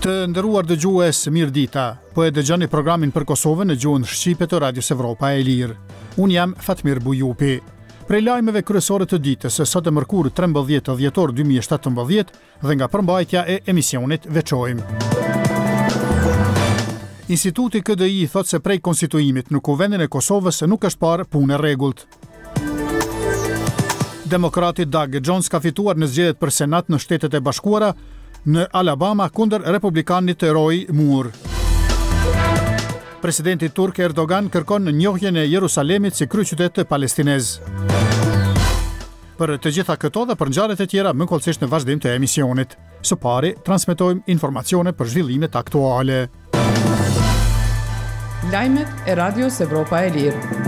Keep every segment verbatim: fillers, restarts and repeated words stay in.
Të nderuar dëgjues, mirëdita. Po e dëgjoni programin për Kosovën në gjuhën shqipe të Radios Evropa e Lirë. Unë jam Fatmir Bujupi. Prej lajmeve kryesore të ditës, sot e mërkurë trembëdhjetë dhjetor dy mijë e shtatëmbëdhjetë dhe nga përmbajtja e emisionit veçojmë. Instituti K D I thot se prej konstituimit në Kuvendin e Kosovës nuk është parë punë e rregullt. Demokrati Doug Jones ka fituar në zgjedhjet për Senat në Shtetet e Bashkuara në Alabama kundër republikanit Roy Moore. Presidenti turk Erdogan kërkon njohjen e Jerusalemit si kryeqytet palestinez. Për të gjitha këto dhe për ngjarjet e tjera, mëkollësisht në vazhdim të emisionit. Së pari, transmetojmë informacione për zhvillimet aktuale. Lajmet e Radios Evropa e Lirë.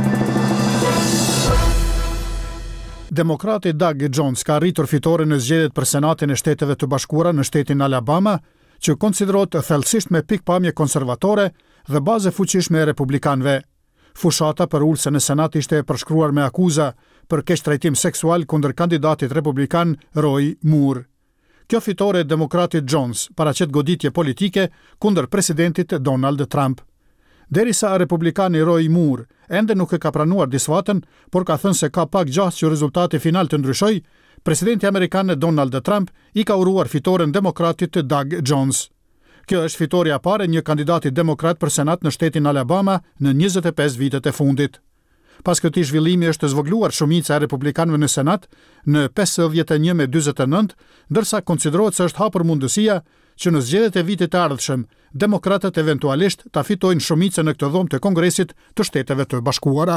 Demokrati Doug Jones ka arritur fitore në zgjedhjet për Senatin e Shteteve të Bashkuara në shtetin Alabama, që konsiderohet thellësisht me pikpamje konservatore dhe bazë fuqishme e republikanëve. Fushata për ulse në Senat ishte përshkruar me akuza për keqtrajtim seksual kundër kandidatit republikan Roy Moore. Kjo fitore e demokratit Jones paraqet goditje politike kundër presidentit Donald Trump. Derisa republikani Roy Moore ende nuk e ka pranuar disfatën, por ka thënë se ka pak gjatë që rezultati final të ndryshoj, presidenti amerikan Donald Trump i ka uruar fitoren demokratit Doug Jones. Kjo është fitoria e parë e një kandidati demokrat për Senat në shtetin Alabama në njëzet e pesë vitet e fundit. Pas këtij zhvillimi është zhvogluar shumica e republikanëve në Senat në pesëdhjetë e një me dyzet e nëntë, ndërsa konsiderohet se është hapur mundësia që në zgjedhjet e vitit të ardhshëm demokratët eventualisht ta fitojnë shumicën në këtë dhomë të Kongresit të Shteteve të Bashkuara.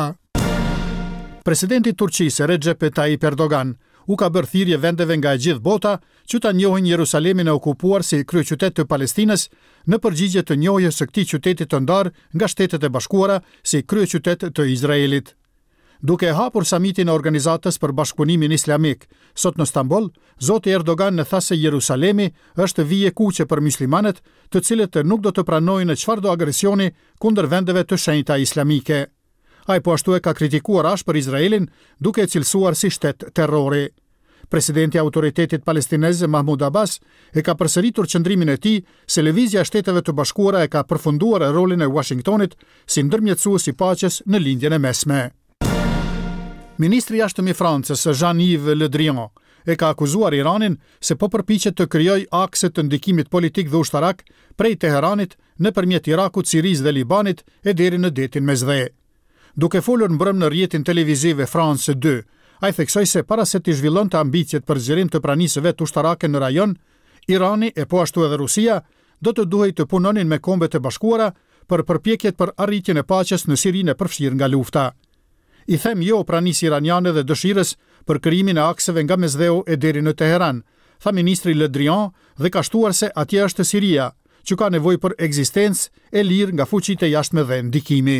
Presidenti i Turqisë Recep Tayyip Erdogan u ka bërë thirrje vendeve nga e gjithë bota që ta njohin Jerusalemin e okupuar si kryeqytet të Palestinës në përgjigje të njohjes së këtij qyteti të ndarë nga Shtetet e Bashkuara si kryeqytet të Izraelit. Duke hapur samitin e organizatës për bashkëpunimin islamik sot në Stamboll, zoti Erdogan në tha se Jerusalemi është vije kuqe për muslimanët, të cilët nuk do të pranojnë çfarëdo agresioni kundër vendeve të shenjta islamike. Ai po ashtu e ka kritikuar ashpër Izraelin, duke e cilësuar si shtet terrori. Presidenti i Autoritetit Palestinez Mahmoud Abbas e ka përsëritur qëndrimin e tij se Lëvizja e Shteteve të Bashkuara e ka përfunduar rolin e Washingtonit si ndërmjetësues i paqes në lindjen e mesme. Ministri i jashtëm i Francës, Jean-Yves Le Drian, e ka akuzuar Iranin se po përpiqet të krijojë akse të ndikimit politik dhe ushtarak prej Teheranit nëpërmjet Irakut, Sirisë dhe Libanit e deri në detin Mesdhe. Duke folur mbrëm në rrjetin televiziv France dy, ai theksoi se para se të zhvillonte ambicjet për zgjerim të pranisë vet ushtarake në rajon, Irani e po ashtu edhe Rusia do të duhej të punonin me Kombet e Bashkuara për përpjekjet për arritjen e paqes në Sirinë e përfshirë nga lufta. I them jo pranisë iraniane dhe dëshirës për krijimin e akseve nga Mesdheu e deri në Teheran, tha ministri Le Drian dhe ka shtuar se atje është Siria, që ka nevojë për ekzistencë e lirë nga fuqitë e jashtme dhe ndikimi.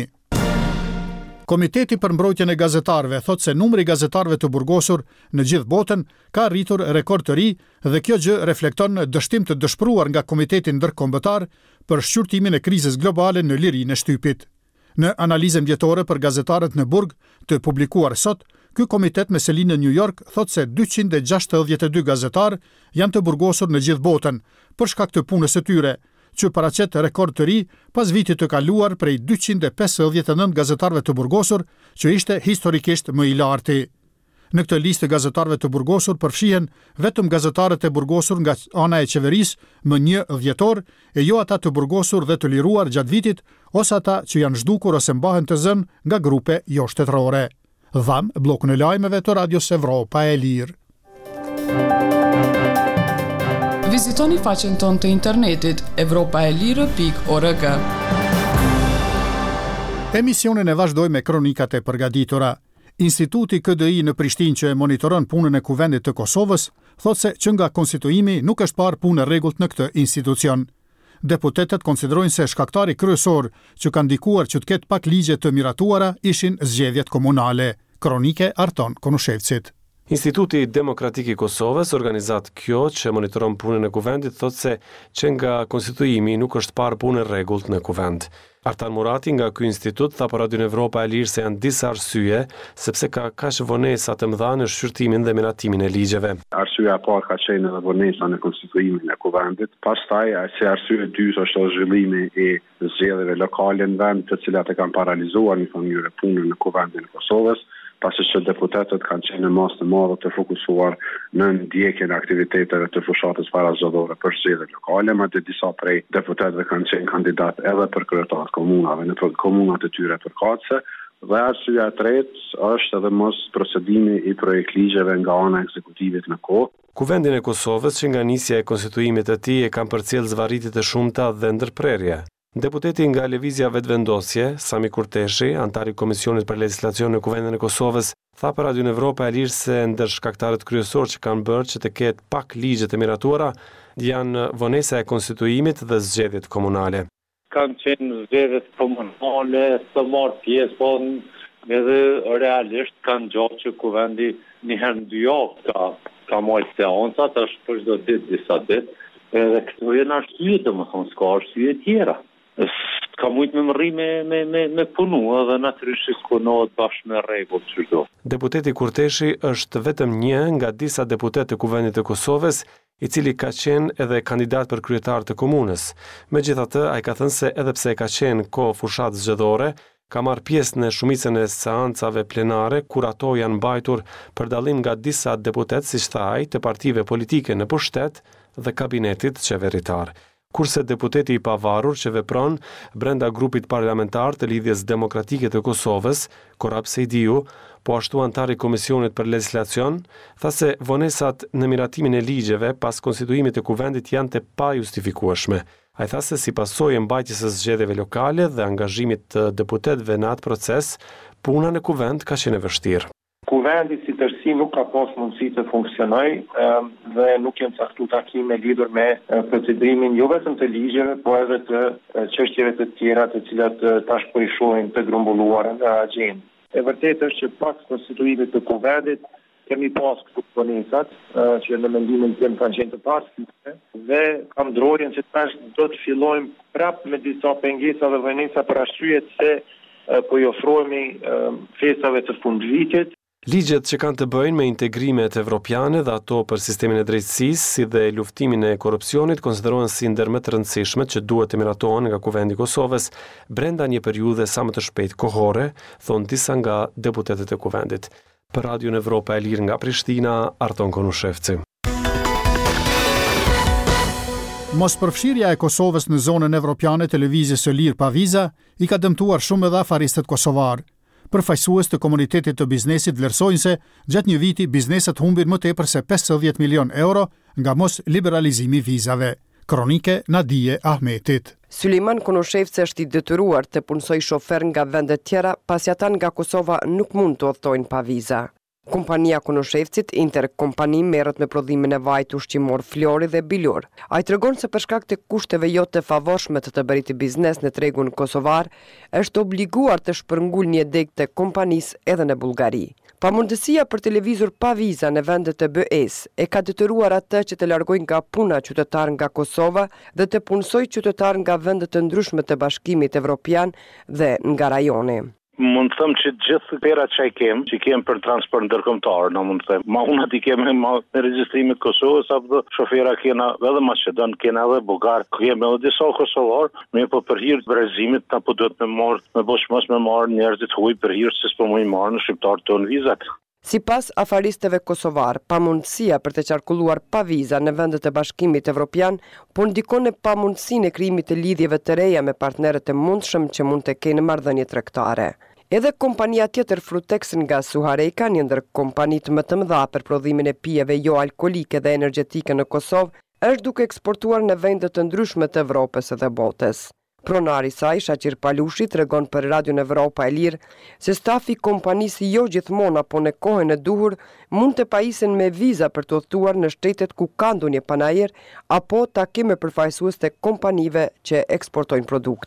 Komiteti për mbrojtjen e gazetarëve thot se numri i gazetarëve të burgosur në gjithë botën ka arritur rekord të ri dhe kjo gjë reflekton dështim të dëshpëruar nga Komiteti Ndërkombëtar për shqyrtimin e krizës globale në lirinë e shtypit. Në analizën vjetore për gazetarët në burg të publikuar sot, ky komitet me selinë në New York thot se dyqind e gjashtëdhjetë e dy gazetarë janë të burgosur në gjithë botën për shkak të punës së tyre, që paraqet rekord të ri pas vitit të kaluar prej dyqind e pesëdhjetë e nëntë gazetarëve të burgosur, që ishte historikisht më i larti. Në këtë listë gazetarëve të burgosur përfshihen vetëm gazetarët e burgosur nga ana e qeverisë më një dhjetor, e jo ata të burgosur dhe të liruar gjatë vitit, ose ata që janë zhdukur ose mbahen të zënë nga grupe jo shtetërore. Dham, blokun e lajmeve të Radios Evropa e Lirë. Vizitoni faqen tonë të internetit evropa e lirë pikë org. Emisionin e vazhdoj me kronikat e përgatitura. Instituti K D I në Prishtinë që e monitoron punën e Kuvendit të Kosovës, thot se që nga konstituimi nuk është parë punë e rregullt në këtë institucion. Deputetët konsiderojnë se shkaktari kryesor që ka ndikuar që të ketë pak ligje të miratuara ishin zgjedhjet komunale. Kronike Arton Konushevcit. Instituti Demokratik i Kosovës, organizat kjo që monitoron punën e kuvendit, thotë se që nga konstituimi nuk është parë punë e rregullt në kuvend. Artan Murati nga ky institut tha për Radion Evropa e Lirë se janë disa arsye sepse ka kaq vonesa të mëdha në shqyrtimin dhe miratimin e ligjeve. Arsyeja e parë ka qenë edhe vonesa në konstituimin e kuvendit. Pastaj si arsye e dytë është zhvillimi i zgjedhjeve lokale në vend, të cilat e kanë paralizuar në mënyrë punën në kuvendin e Kosovës, pasi që deputetët kanë qenë në masë të madhe të fokusuar në ndjekjen e aktiviteteve të fushatës parazgjedhore për zgjedhjet lokale, madje disa prej deputetëve kanë qenë kandidat edhe për kryetarët komunave në komunat e tyre përkatëse. Dhe arsyeja e tretë është edhe mos procedimi i projektligjeve nga ana e ekzekutivit në kohë. Kuvendin e Kosovës që nga nisja e konstituimit të tij e kanë përcjell zvarritje të shumta dhe ndërprerje. Deputeti nga Lëvizja Vetëvendosje, Sami Kurteshi, antari i Komisionit për Legjislacion në Kuvendin e Kosovës, tha për Radion Evropa e Lirë se ndër shkaktarët kryesorë që kanë bërë që të ketë pak ligje të miratuara janë vonesa e konstituimit dhe zgjedhjet komunale. Kanë qenë zgjedhjet komunale, të marrë pjesë, po edhe realisht kanë gjatë që kuvendi një herë në dy javë ka, ka marrë seancat, është për çdo ditë disa ditë, edhe këto janë arsye, domethënë s'ka arsye tjera. Ka mujtë me mëri me, me, me, me punu edhe natyrisht punohet bashkë me rregull çdo. Deputeti Kurteshi është vetëm një nga disa deputetë të Kuvendit të Kosovës, i cili ka qenë edhe kandidat për kryetar të komunës. Megjithatë, ai ka thënë se edhe pse ka qenë kohë fushatë zgjedhore, ka marrë pjesë në shumicën e seancave plenare kur ato janë mbajtur për dallim nga disa deputetë, siç tha ai, të partive politike në pushtet dhe kabinetit qeveritar. Kurse deputeti i pavarur që vepron brenda grupit parlamentar të Lidhjes Demokratike të Kosovës, Korab Sejdiu, po ashtu antari i Komisionit për Legjislacion, tha se vonesat në miratimin e ligjeve pas konstituimit të kuvendit janë të pajustifikueshme. Ai tha se si pasojë e mbajtjes së zgjedhjeve lokale dhe angazhimit të deputetëve në atë proces, puna në kuvend ka qenë e vështirë. Kuvendi si tërësi nuk ka pas mundësi të funksionojë dhe nuk janë caktuar takime lidhur me procedimin jo vetëm të ligjeve, por edhe të çështjeve të tjera të cilat tash po i shohin të grumbulluara në agjendë. E vërtetë është që pas konstituimit të kuvendit kemi pas këto vonesat që në mendimin tim kanë qenë të pastëra dhe kam ndrojën që tash do të fillojmë prapë me disa pengesa dhe vonesa për arsye se po i ofrohemi festave të fundvitit. Ligjet që kanë të bëjnë me integrimet evropiane dhe ato për sistemin e drejtësisë, si dhe luftimin e korrupsionit, konsiderohen si ndër më të rëndësishmet që duhet të miratohen nga Kuvendi i Kosovës brenda një periudhe sa më të shpejtë kohore, thonë disa nga deputetët e Kuvendit. Për Radion Evropa e Lirë nga Prishtina, Arton Konushevci. Mospërfshirja e Kosovës në zonën evropiane të lëvizjes së lirë pa viza i ka dëmtuar shumë edhe afaristët kosovar. Përfaqësues të komunitetit të biznesit vlerësojnë se gjatë një viti bizneset humbin më tepër se pesëdhjetë milion euro nga mos liberalizimi vizave. Kronike Nadije Ahmetit. Sulejman Konushevci është i detyruar të punsoj shofer nga vende tjera pasi ata nga Kosova nuk mund të udhtojnë pa viza. Kompania Konushevcit, Interkompani, merret me prodhimin e vajit ushqimor Flori dhe Bilur. Ai tregon se për shkak të kushteve jo të favorshme të të bërit biznes në tregun kosovar, është obliguar të shpërngul një deg të kompanisë edhe në Bullgari. Pamundësia për të lëvizur pa viza në vendet të B E-s e ka detyruar atë që të largojnë nga puna qytetar nga Kosova dhe të punsoj qytetar nga vendet të ndryshme të Bashkimit Evropian dhe nga rajoni. Mund të them që gjithë perat që i kem, që i kem për transport ndërkombëtar, në mund të them, ma unë ati kem me regjistrimit Kosovës, apo shofera kena edhe Macedon, kena edhe Bugar, kemi edhe disa kosovar, me po për hir të brezimit, apo do të me marrë, me bosh mos me marrë njerëzit huaj për hir se s'po më i marrë në shqiptar tonë vizat. Si pas afaristëve kosovar, pamundësia për të qarkulluar pa viza në vendet e Bashkimit Evropian, po ndikon në pamundësinë e krijimit të lidhjeve të reja me partnerët e mundshëm që mund të kenë marrëdhënie tregtare. Edhe kompania tjetër Frutex nga Suhareka, një ndër kompanitë më të mëdha për prodhimin e pijeve jo alkolike dhe energjetike në Kosovë, është duke eksportuar në vende të ndryshme të Evropës dhe botës. Pronari i saj, Shaqir Palushi, tregon për Radion Evropa e Lirë se stafi i kompanisë jo gjithmonë apo në kohën e duhur mund të pajisen me viza për të udhëtuar në shtetet ku ka ndonjë panajër apo takime përfaqësues të kompanive që eksportojnë produkte.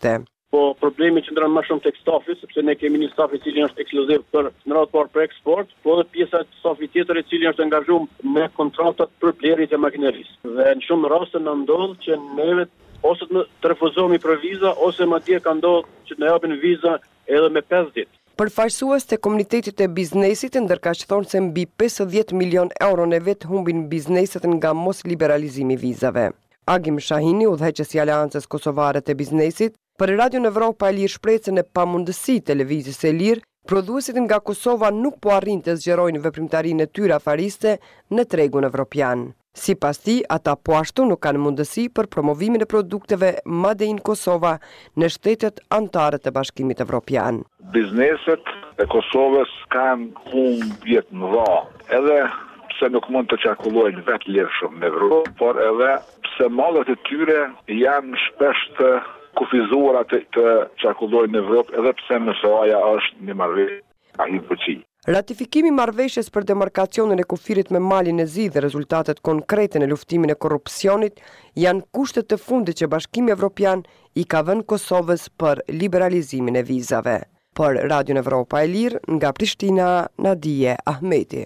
po problemi që ndron më shumë tek stafi, sepse ne kemi një staf i cili është ekskluziv për në radhë parë për eksport, po edhe pjesa e stafit tjetër i cili është angazhuar me kontratat për blerjet e makinerisë. Dhe në shumë raste na ndodh që neve ose të refuzohemi për viza ose madje ka ndodhur që na japin viza edhe me pesë ditë. Përfaqësues të komunitetit e biznesit ndërkaq thonë se mbi pesëdhjetë milion euro në vit humbin bizneset nga mos liberalizimi i vizave. Agim Shahini, udhëheqës i Aleancës Kosovare të Biznesit, për Radio Evropa e Lirë shpresën e pamundësi televizisë e lirë, prodhuesit nga Kosova nuk po arrin të zgjerojnë veprimtarinë e tyre afariste në tregun evropian. Sipas tij, ata po ashtu nuk kanë mundësi për promovimin e produkteve Made in Kosova në shtetet anëtare të Bashkimit Evropian. Bizneset e Kosovës kanë humbje të mëdha, edhe pse nuk mund të qarkullojnë vetë lirshëm në Evropë, por edhe pse mallet e tyre janë shpesh të kufizuara të, të qarkullojnë në Evropë, edhe pse mësoja është një marrëveshje a hypoci. Ratifikimi i marrëveshjes për demarkacionin e kufirit me Malin e Zi dhe rezultatet konkrete në luftimin e korrupsionit janë kushtet të fundit që Bashkimi Evropian i ka vënë Kosovës për liberalizimin e vizave. Për Radio Evropa e Lirë, nga Prishtina, Nadije Ahmeti.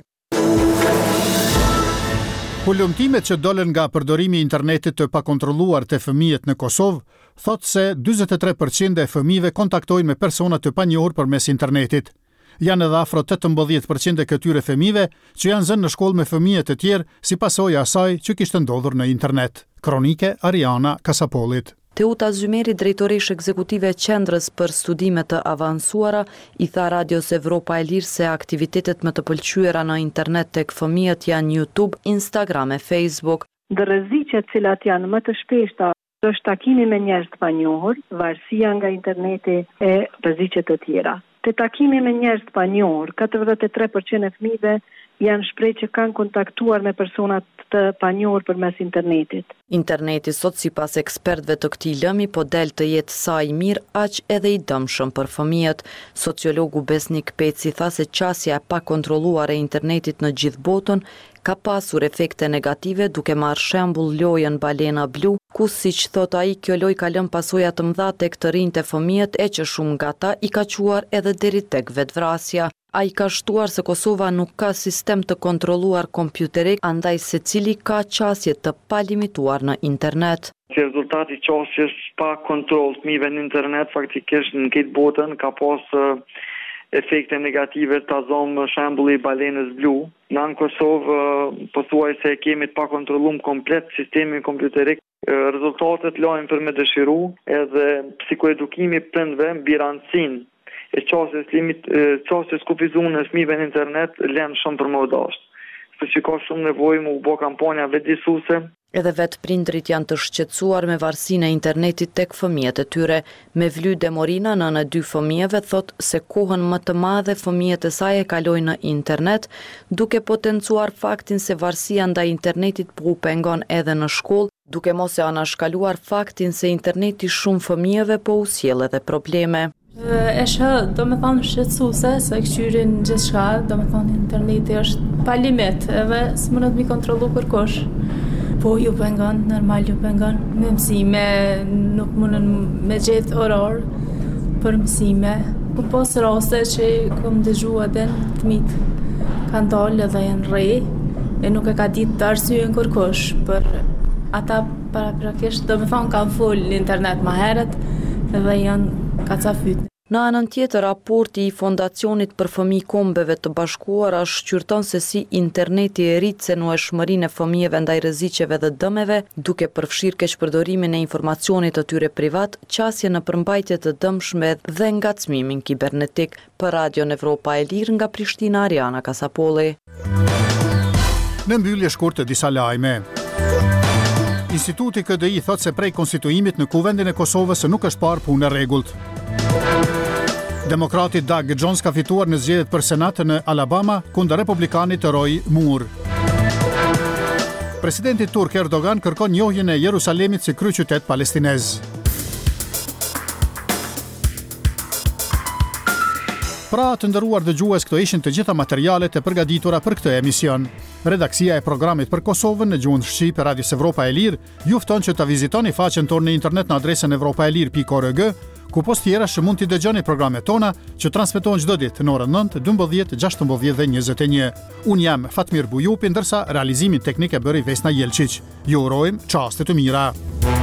Hulumtimet që dolën nga përdorimi i internetit të pakontrolluar të fëmijët në Kosovë thotë se njëzet e tre përqind e fëmijëve kontaktojnë me persona të panjohur përmes internetit. Janë edhe afro tetëmbëdhjetë përqind e këtyre fëmijëve që janë zënë në shkollë me fëmijë të tjerë si pasojë e asaj që kishte ndodhur në internet. Kronike Ariana Kasapolit. Teuta Zymeri, drejtorish ekzekutive e Qendrës për Studime të Avancuara, i tha Radios Evropa e Lirë se aktivitetet më të pëlqyera në internet tek fëmijët janë YouTube, Instagram e Facebook. Dhe rreziqet cilat janë më të shpeshta është takimi me njerëz të panjohur, varësia nga interneti e rreziqet të tjera. Te takimi me njerëz të panjohur, katërdhjetë e tre përqind e fëmijëve janë shpreh që kanë kontaktuar me persona të panjohur përmes internetit. Interneti sot sipas ekspertëve të këtij lëmi po del të jetë sa i mirë aq edhe i dëmshëm për fëmijët. Sociologu Besnik Peci tha se qasja e pakontrolluar e internetit në gjithë botën ka pasur efekte negative, duke marrë shembull lojën Balena Blu, ku siç thot ai, kjo lojë ka lënë pasoja të mëdha tek të rinjtë e fëmijët e që shumë nga ata i ka quar edhe deri tek vetvrasja. Ai ka shtuar se Kosova nuk ka sistem të kontrolluar kompjuterik, andaj secili ka qasje të palimituar në internet. Si rezultati i qasjes pa kontroll të fëmijëve në internet faktikisht në këtë botën ka pas efekte negative, ta zonë shembulli i balenës blu. Në në Kosovë, pothuaj se kemi të pakontrollum komplet sistemin kompjuterik. Rezultatet lajmë për me dëshiru, edhe psikoedukimi prindve mbi rëndësinë e qasjes limit, qasjes kufizuar në fëmijëve në internet lën shumë për më dashur. Sepse ka shumë nevojë më u bë kampanja vetëdijsuese. Edhe vetë prindrit janë të shqetësuar me varësinë e internetit tek fëmijët e tyre. Mevly Demorina, nëna e dy fëmijëve, thot se kohën më të madhe fëmijët e saj e kalojnë në internet, duke potencuar faktin se varësia ndaj internetit po u pengon edhe në shkollë, duke mos e anashkaluar faktin se interneti shumë fëmijëve po u sjell edhe probleme. E shë, do me thonë shqetësuese, se këqyrin gjithë shka, do me thonë interneti është pa limit, edhe së mënët mi kontrolu kërkosh. Po ju pengon, normal ju pengon, me mësime, nuk mundën me gjithë orar për mësime. Ku pas raste që kom dëgju edhe në të mitë kanë dalë edhe janë rej, e nuk e ka ditë të arsyen kërkosh, për ata para prakisht, do me thonë kanë full në internet ma heret, edhe janë ka ca fyt. Në anën tjetër, raporti i Fondacionit për Fëmijë Kombeve të Bashkuara shqyrton se si interneti e rrit senueshmërinë e fëmijëve ndaj rreziqeve dhe dëmeve, duke përfshirë keqpërdorimin e informacionit të tyre privat, qasje në përmbajtje të dëmshme dhe ngacmimin kibernetik. Për Radio Evropa e Lirë nga Prishtina, Ariana Kasapolli. Në mbyllje shkurtë disa lajme. Instituti K D I thot se prej konstituimit në Kuvendin e Kosovës nuk është parë punë e rregullt. Demokrati Doug Jones ka fituar në zgjedhjet për senat në Alabama kundër republikanit Roy Moore. Presidenti turk Erdogan kërkon njohjen e Jerusalemit si kryeqytet palestinez. Pra të nderuar dëgjues, këto ishin të gjitha materialet e përgatitura për këtë emision. Redaksia e programit për Kosovën në gjuhën shqipe Radios Evropa e Lirë ju fton që ta vizitoni faqen tonë në internet në adresën evropaelir pikë org, ku post tjera që mund t'i dëgjoni programet tona që transmetohen çdo ditë në orën nëntë, dymbëdhjetë, gjashtëmbëdhjetë dhe njëzet e një. Unë jam Fatmir Bujupi, ndërsa realizimin teknik e bëri Vesna Jelqiç. Ju urojmë çaste të mira.